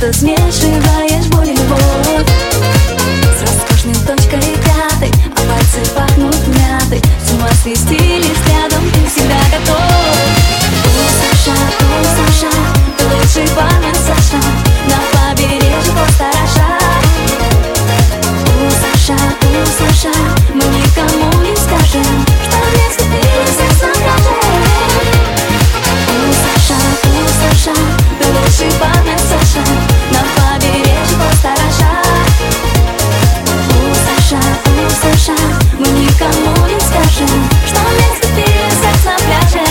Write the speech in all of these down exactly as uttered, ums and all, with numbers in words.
что смешиваешь боль и любовь с роскошной точкой пятой, а пальцы пахнут мятой. С ума свести лишь взглядом, ты всегда готов. У Саша, у Саша, ты лучший бармен, Саша, на побережье Коста-Раша. У Саша, у Саша, мы никому не скажем, что вместе ты секс на пляже. У Саша, у Саша, ты лучший бармен, Саша, на побережье Коста-Раша. У Саша, у Саша, мы никому не скажем, что вместе ты секс на пляже.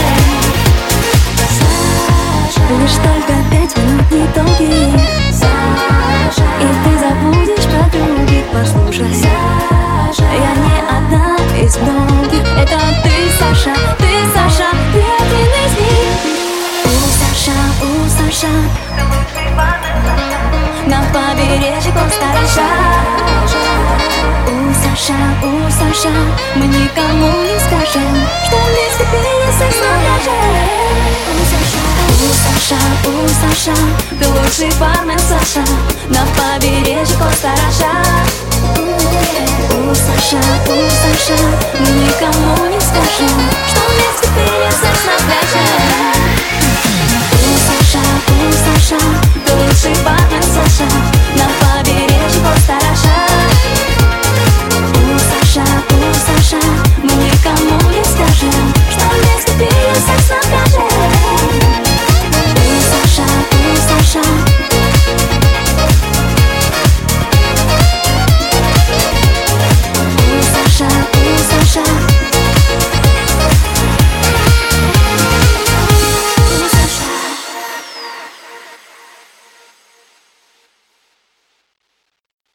Саша, лишь только пять минут недолгих, Саша, и ты забудешь про других. Послушай, Саша, я не одна из многих. Это ты, Саша, ты, Саша, ты один из них. У Саша, у Саша, ты лучший бармен, Саша, на побережье Коста-Раша. У Саша, у Саша, мы никому не скажем, что вместе пили секс на пляже. У Саша, у Саша, у Саша, ты лучший бармен, Саша, на побережье Коста-Раша. У Саша, у Саша, мы никому не скажем,